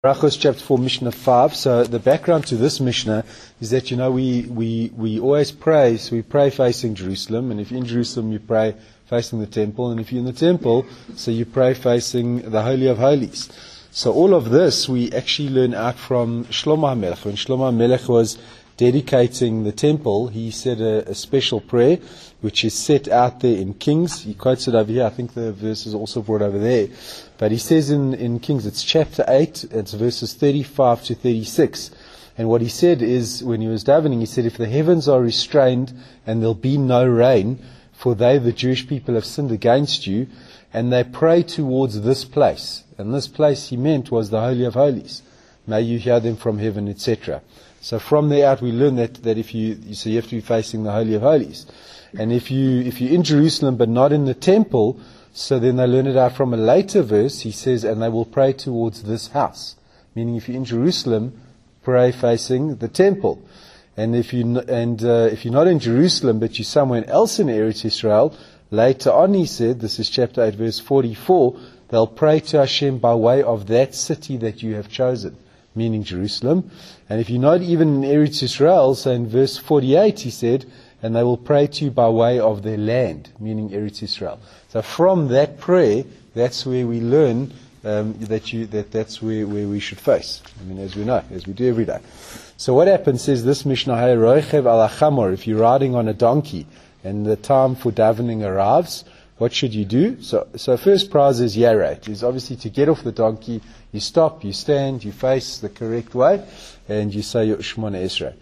Brachos chapter 4, Mishnah 5. So the background to this Mishnah is that, we always pray, so we pray facing Jerusalem, and if you're in Jerusalem, you pray facing the temple, and if you're in the temple, so you pray facing the Holy of Holies. So all of this we actually learn out from Shlomo HaMelech. When Shlomo HaMelech was dedicating the temple, he said a special prayer, which is set out there in Kings. He quotes it over here. I think the verse is also brought over there. But he says in Kings, it's chapter 8, it's verses 35 to 36. And what he said is, when he was davening, he said, if the heavens are restrained and there'll be no rain, for they, the Jewish people, have sinned against you, and they pray towards this place. And this place, he meant, was the Holy of Holies. May you hear them from heaven, etc. So from there out, we learn that if you have to be facing the Holy of Holies. And if you're in Jerusalem but not in the temple, so then they learn it out from a later verse. He says, and they will pray towards this house. Meaning, if you're in Jerusalem, pray facing the temple. And if you're not in Jerusalem but you're somewhere else in Eretz Israel, later on he said, this is chapter 8, verse 44, they'll pray to Hashem by way of that city that you have chosen, meaning Jerusalem. And if you're not even in Eretz Israel, so in verse 48 he said, and they will pray to you by way of their land, meaning Eretz Israel. So from that prayer, that's where we learn that's where we should face. I mean, as we know, as we do every day. So what happens is this Mishnah, Roichev ala chamor, if you're riding on a donkey and the time for davening arrives, what should you do? So first prize is yaret, is obviously to get off the donkey, you stop, you stand, you face the correct way, and you say your Shemona Esrei.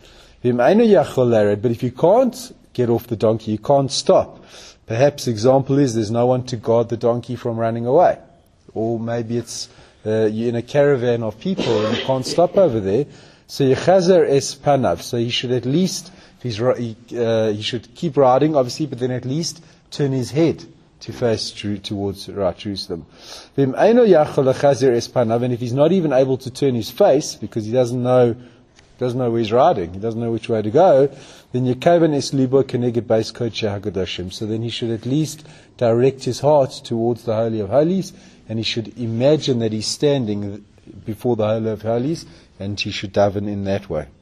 But if you can't get off the donkey, you can't stop. Perhaps the example is there's no one to guard the donkey from running away. Or maybe it's you're in a caravan of people and you can't stop over there. So Yechazer es panav. So he should at least, he should keep riding, obviously, but then at least turn his head to face towards Jerusalem. And if he's not even able to turn his face because he doesn't know where he's riding, he doesn't know which way to go, then Yekavan es libo keneged beis kodesh hagadashim. So then he should at least direct his heart towards the Holy of Holies, and he should imagine that he's standing before the Holy of Holies, and he should daven in that way.